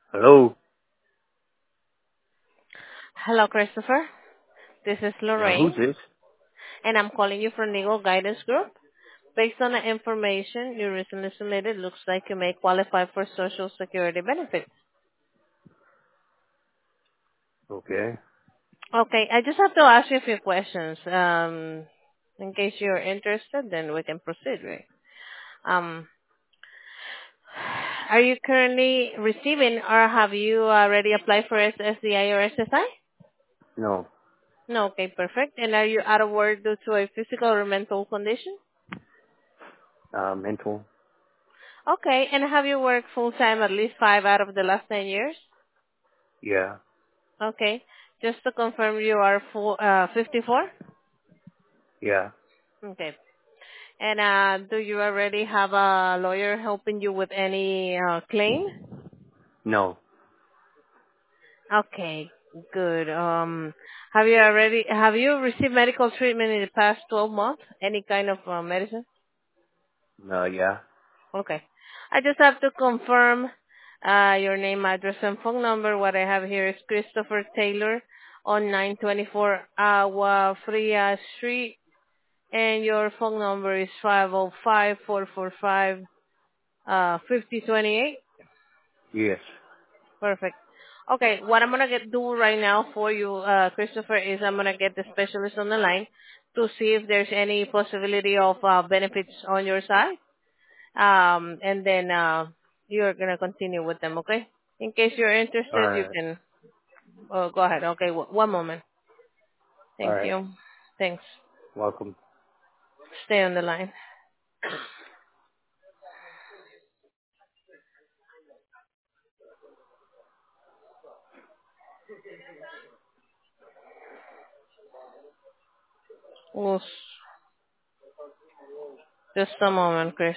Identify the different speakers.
Speaker 1: Hello.
Speaker 2: Hello, Christopher. This is
Speaker 1: Who's
Speaker 2: Lorraine,
Speaker 1: this?
Speaker 2: and I'm calling you from Legal Guidance Group. Based on the information you recently submitted, looks like you may qualify for Social Security benefits.
Speaker 1: Okay.
Speaker 2: Okay, I just have to ask you a few questions. In case you're interested, then we can proceed, right? Um, are you currently receiving, or have you already applied for SSDI or SSI?
Speaker 1: No.
Speaker 2: No, okay, perfect. And are you out of work due to a physical or mental condition?
Speaker 1: Mental.
Speaker 2: Okay, and have you worked full time at least 5 out of the last 10 years?
Speaker 1: Yeah.
Speaker 2: Okay, just to confirm you are 54?
Speaker 1: Yeah.
Speaker 2: Okay, and do you already have a lawyer helping you with any claim?
Speaker 1: No.
Speaker 2: Okay, good. Have you received medical treatment in the past 12 months? Any kind of medicine?
Speaker 1: No. Yeah.
Speaker 2: Okay. I just have to confirm your name, address, and phone number. What I have here is Christopher Taylor on 924 Agua Fria Street, and your phone number is 505-445-5028.
Speaker 1: Yes.
Speaker 2: Perfect. Okay, what I'm gonna do right now for you, Christopher, is I'm gonna get the specialist on the line to see if there's any possibility of benefits on your side. And then you're gonna continue with them, okay? In case you're
Speaker 1: All
Speaker 2: interested, you
Speaker 1: right.
Speaker 2: can go ahead. Okay, one moment.
Speaker 1: All
Speaker 2: Thank
Speaker 1: right.
Speaker 2: you. Thanks.
Speaker 1: Welcome.
Speaker 2: Stay on the line. Oof. Just a moment, Chris.